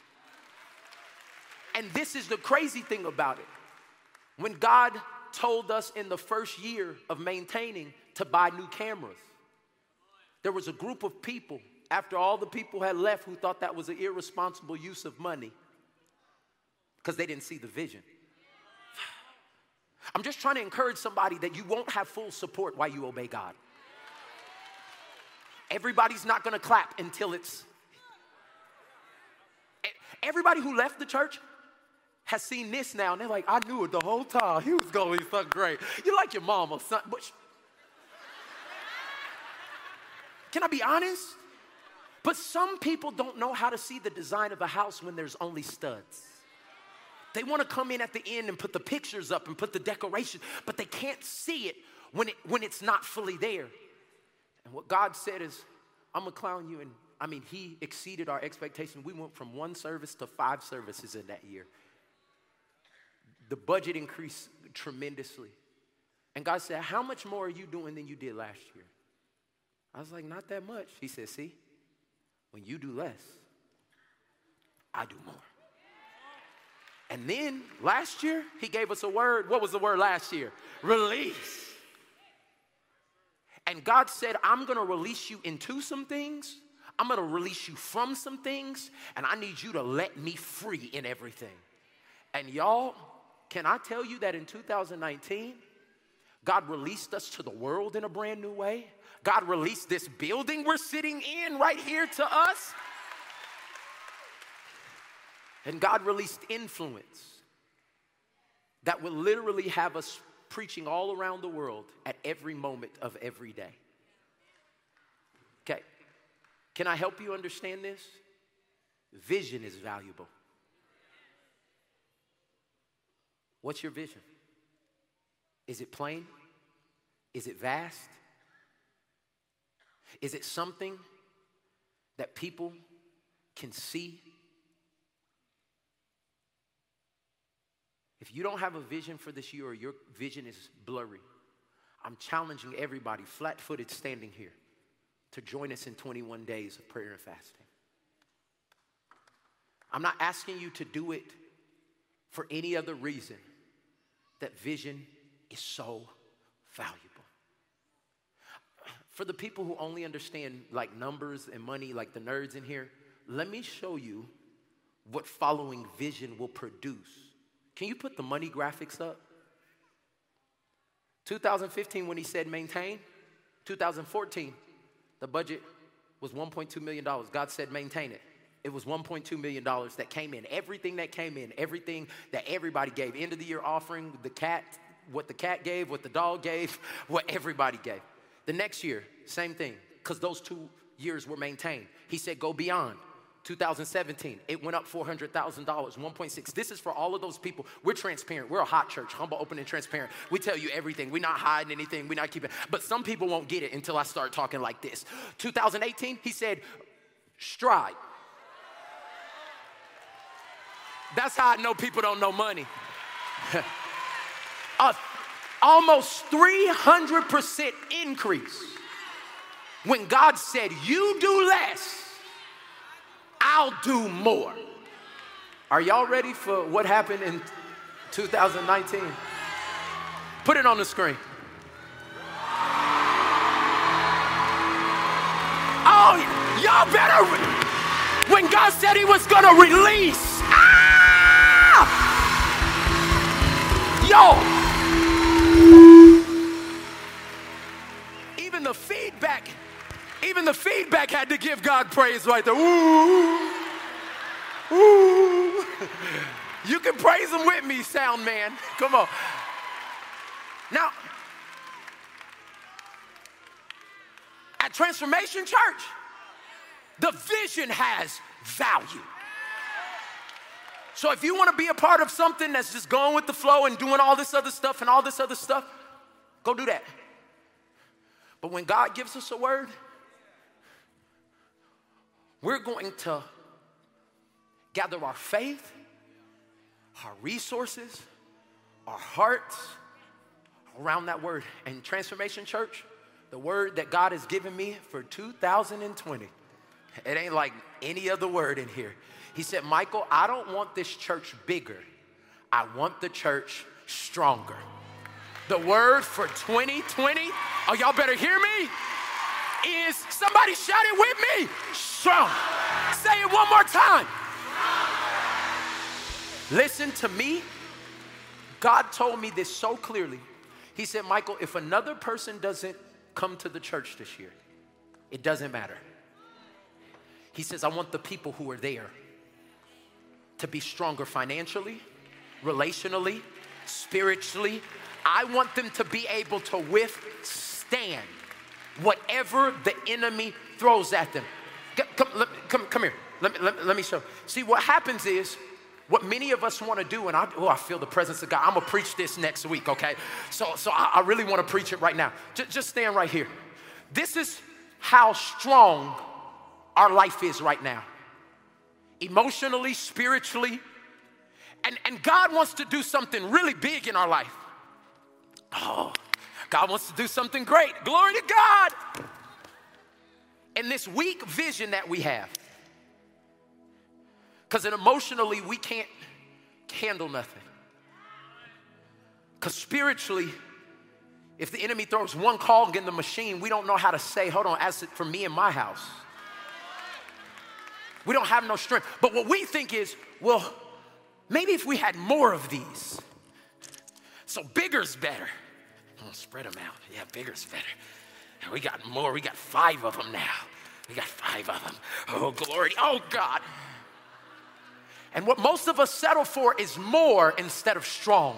And this is the crazy thing about it. When God told us in the first year of maintaining to buy new cameras, there was a group of people, after all the people had left, who thought that was an irresponsible use of money because they didn't see the vision. I'm just trying to encourage somebody that you won't have full support while you obey God. Everybody's not going to clap until it's... Everybody who left the church has seen this now, and they're like, I knew it the whole time. He was going to be something great. You're like your mom or something. But can I be honest? But some people don't know how to see the design of a house when there's only studs. They want to come in at the end and put the pictures up and put the decoration, but they can't see it when, it when it's not fully there. And what God said is, I'm going to clown you. And I mean, he exceeded our expectation. We went from one service to five services in that year. The budget increased tremendously. And God said, how much more are you doing than you did last year? I was like, not that much. He said, see, when you do less, I do more. And then last year, he gave us a word. What was the word last year? Release. And God said, I'm going to release you into some things. I'm going to release you from some things. And I need you to let me free in everything. And y'all, can I tell you that in two thousand nineteen, God released us to the world in a brand new way? God released this building we're sitting in right here to us. And God released influence that will literally have us preaching all around the world at every moment of every day. Okay, can I help you understand this? Vision is valuable. What's your vision? Is it plain? Is it vast? Is it something that people can see? If you don't have a vision for this year or your vision is blurry, I'm challenging everybody, flat-footed standing here, to join us in twenty-one days of prayer and fasting. I'm not asking you to do it for any other reason. That vision is so valuable. For the people who only understand like numbers and money, like the nerds in here, let me show you what following vision will produce. Can you put the money graphics up? two thousand fifteen, when he said maintain. two thousand fourteen, the budget was one point two million dollars. God said maintain it. It was one point two million dollars that came in. Everything that came in, everything that everybody gave. End of the year offering, the cat, what the cat gave, what the dog gave, what everybody gave. The next year, same thing, because those two years were maintained. He said go beyond. two thousand seventeen, it went up four hundred thousand dollars, one point six. This is for all of those people. We're transparent. We're a hot church, humble, open, and transparent. We tell you everything. We're not hiding anything. We're not keeping. But some people won't get it until I start talking like this. two thousand eighteen, he said, stride. That's how I know people don't know money. uh, almost three hundred percent increase. When God said, you do less, I'll do more. Are y'all ready for what happened in two thousand nineteen? Put it on the screen. Oh, y'all better. When God said he was gonna release, ah! Yo, even the feedback, even the feedback had to give God praise right there. Ooh, ooh. You can praise him with me, sound man. Come on. Now, at Transformation Church, the vision has value. So if you want to be a part of something that's just going with the flow and doing all this other stuff and all this other stuff, go do that. But when God gives us a word, we're going to gather our faith, our resources, our hearts around that word. And Transformation Church, the word that God has given me for two thousand twenty, it ain't like any other word in here. He said, Michael, I don't want this church bigger. I want the church stronger. The word for twenty twenty, oh, y'all better hear me, is, somebody shout it with me, strong. Say it one more time. Listen to me. God told me this so clearly. He said, Michael, if another person doesn't come to the church this year, it doesn't matter. He says, I want the people who are there to be stronger financially, relationally, spiritually. I want them to be able to withstand whatever the enemy throws at them. Come, come, come, come here. Let me, let, let me show. See, what happens is, what many of us want to do, and I, oh, I feel the presence of God. I'm going to preach this next week, okay? So, so I, I really want to preach it right now. Just, just stand right here. This is how strong our life is right now. Emotionally, spiritually. And, and God wants to do something really big in our life. Oh, God wants to do something great. Glory to God. And this weak vision that we have, because emotionally we can't handle nothing. Because spiritually, if the enemy throws one cog in the machine, we don't know how to say, hold on, as for me and my house. We don't have no strength. But what we think is, well, maybe if we had more of these. So bigger's better. Oh, spread them out. Yeah, bigger's better. And we got more. We got five of them now. We got five of them. Oh, glory. Oh, God. And what most of us settle for is more instead of strong.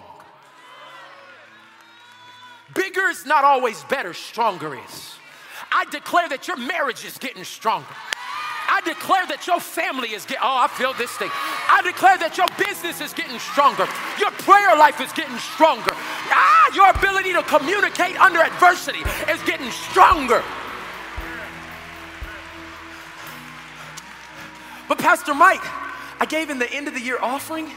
Bigger is not always better. Stronger is. I declare that your marriage is getting stronger. I declare that your family is getting, oh, I feel this thing. I declare that your business is getting stronger. Your prayer life is getting stronger. Ah, your ability to communicate under adversity is getting stronger. But Pastor Mike, I gave in the end of the year offering.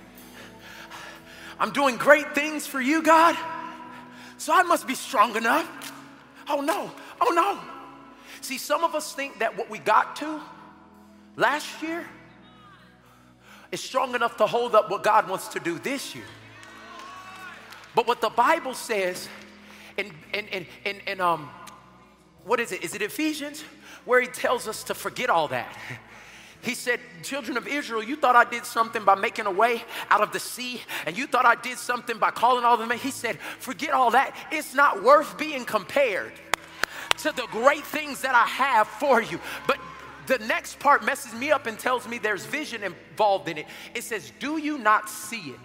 I'm doing great things for you, God. So I must be strong enough. Oh no, oh no. See, some of us think that what we got to last year is strong enough to hold up what God wants to do this year. But what the Bible says in, in, in, in, in um, what is it? Is it Ephesians? Where he tells us to forget all that. He said, children of Israel, you thought I did something by making a way out of the sea, and you thought I did something by calling all the men. He said, forget all that. It's not worth being compared to the great things that I have for you. But the next part messes me up and tells me there's vision involved in it. It says, do you not see it?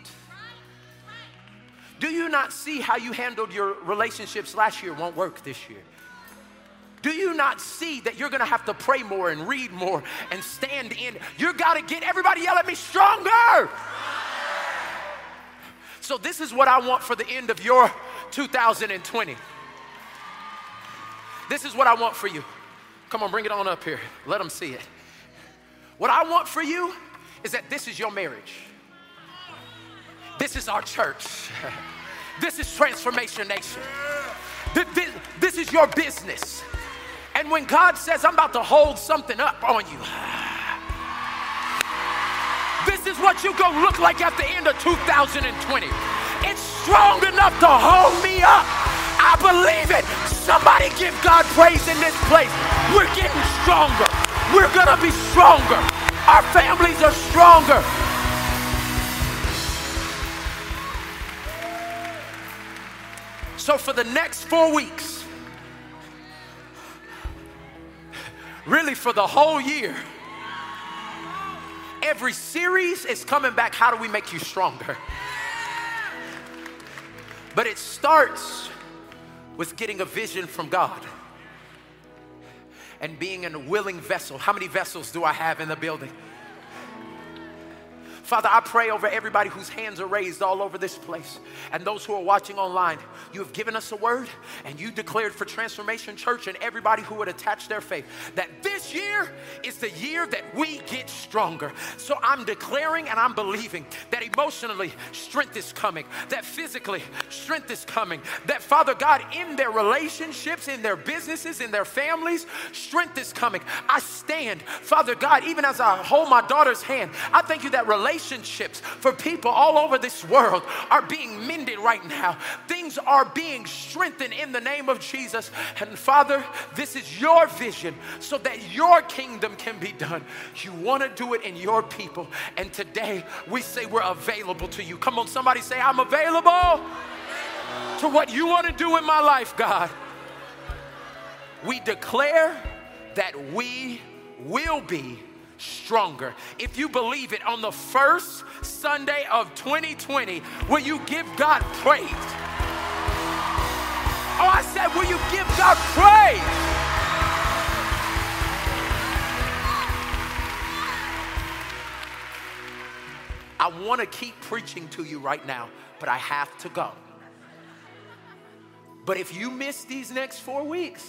Do you not see how you handled your relationships last year won't work this year? Do you not see that you're gonna have to pray more and read more and stand in? You gotta get, everybody yell at me, stronger! So this is what I want for the end of your two thousand twenty. This is what I want for you. Come on, bring it on up here. Let them see it. What I want for you is that this is your marriage. This is our church. This is Transformation Nation. This, this, this is your business. And when God says, I'm about to hold something up on you, this is what you're going to look like at the end of two thousand twenty. It's strong enough to hold me up. I believe it. Somebody give God praise in this place. We're getting stronger. We're going to be stronger. Our families are stronger. So for the next four weeks, really for the whole year, every series is coming back. How do we make you stronger? But it starts with getting a vision from God and being a willing vessel. How many vessels do I have in the building? Father, I pray over everybody whose hands are raised all over this place and those who are watching online. You have given us a word and you declared for Transformation Church and everybody who would attach their faith that this year is the year that we get stronger. So I'm declaring and I'm believing that emotionally strength is coming, that physically strength is coming, that Father God, in their relationships, in their businesses, in their families, strength is coming. I stand, Father God, even as I hold my daughter's hand, I thank you that relationships Relationships for people all over this world are being mended right now. Things are being strengthened in the name of Jesus. And Father, this is your vision so that your kingdom can be done. You want to do it in your people. And today we say we're available to you. Come on, somebody say, I'm available to what you want to do in my life, God. We declare that we will be stronger. If you believe it, on the first Sunday of twenty twenty, will you give God praise? Oh, I said, will you give God praise? I want to keep preaching to you right now, but I have to go. But if you miss these next four weeks,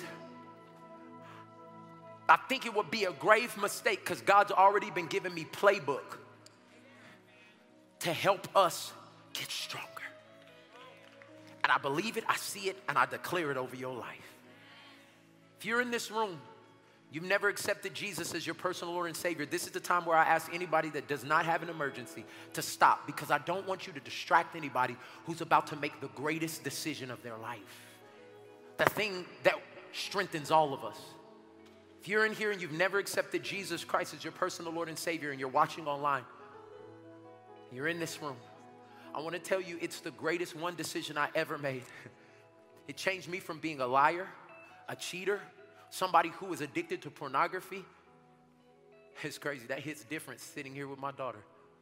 I think it would be a grave mistake because God's already been giving me playbook to help us get stronger. And I believe it, I see it, and I declare it over your life. If you're in this room, you've never accepted Jesus as your personal Lord and Savior, this is the time where I ask anybody that does not have an emergency to stop, because I don't want you to distract anybody who's about to make the greatest decision of their life. The thing that strengthens all of us. If you're in here and you've never accepted Jesus Christ as your personal Lord and Savior and you're watching online, you're in this room, I want to tell you it's the greatest one decision I ever made. It changed me from being a liar, a cheater, somebody who was addicted to pornography. It's crazy. That hits different sitting here with my daughter.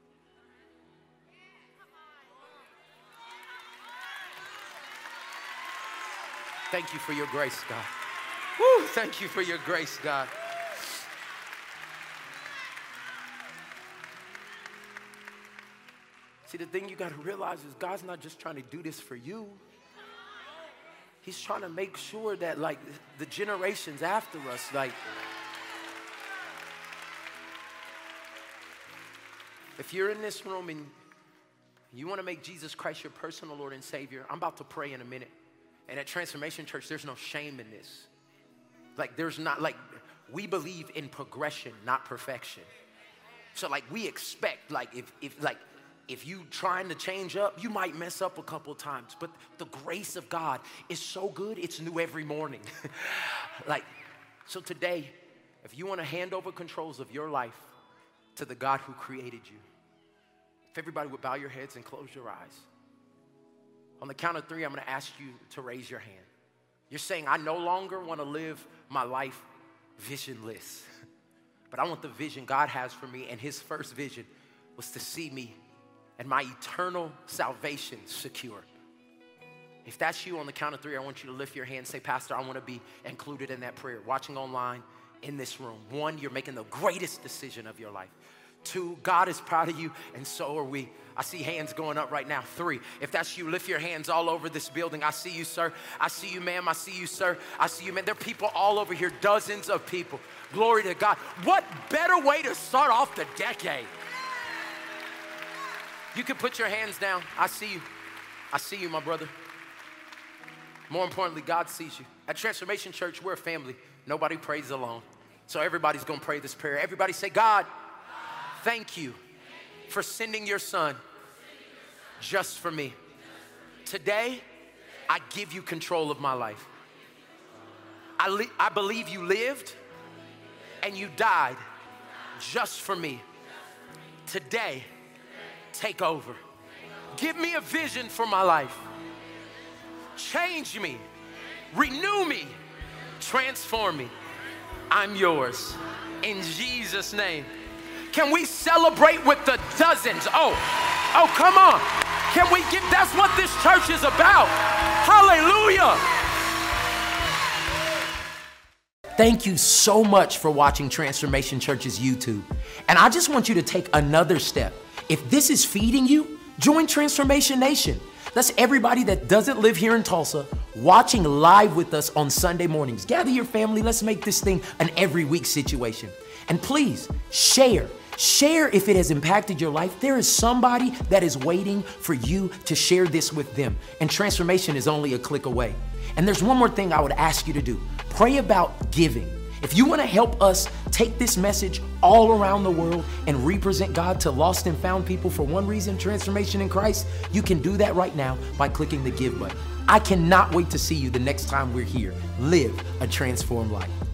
Thank you for your grace, God. Woo, thank you for your grace, God. See, the thing you got to realize is God's not just trying to do this for you. He's trying to make sure that, like, the generations after us, like, if you're in this room and you want to make Jesus Christ your personal Lord and Savior, I'm about to pray in a minute. And at Transformation Church, there's no shame in this. Like, there's not, like, we believe in progression, not perfection. So, like, we expect, like, if, if like, if you trying to change up, you might mess up a couple times, but the grace of God is so good, it's new every morning. Like, so today, if you want to hand over controls of your life to the God who created you, if everybody would bow your heads and close your eyes. On the count of three, I'm going to ask you to raise your hand. You're saying, I no longer want to live my life visionless, but I want the vision God has for me, and his first vision was to see me and my eternal salvation secure. If that's you, on the count of three, I want you to lift your hand and say, Pastor, I want to be included in that prayer. Watching online, in this room. One, you're making the greatest decision of your life. Two, God is proud of you, and so are we. I see hands going up right now. Three, if that's you, lift your hands all over this building. I see you, sir. I see you, ma'am. I see you, sir. I see you, man. There are people all over here, dozens of people. Glory to God. What better way to start off the decade? You can put your hands down. I see you. I see you, my brother. More importantly, God sees you. At Transformation Church, we're a family. Nobody prays alone. So everybody's going to pray this prayer. Everybody say, God, thank you for sending your son just for me. Today, I give you control of my life. I, li- I believe you lived and you died just for me. Today, take over. Give me a vision for my life. Change me. Renew me. Transform me. I'm yours. In Jesus' name. Can we celebrate with the dozens? Oh, oh, come on. Can we get, that's what this church is about. Hallelujah. Thank you so much for watching Transformation Church's YouTube. And I just want you to take another step. If this is feeding you, join Transformation Nation. That's everybody that doesn't live here in Tulsa watching live with us on Sunday mornings. Gather your family. Let's make this thing an every week situation. And please share. Share if it has impacted your life. There is somebody that is waiting for you to share this with them. And transformation is only a click away. And there's one more thing I would ask you to do. Pray about giving. If you want to help us take this message all around the world and represent God to lost and found people for one reason, transformation in Christ, you can do that right now by clicking the Give button. I cannot wait to see you the next time we're here. Live a transformed life.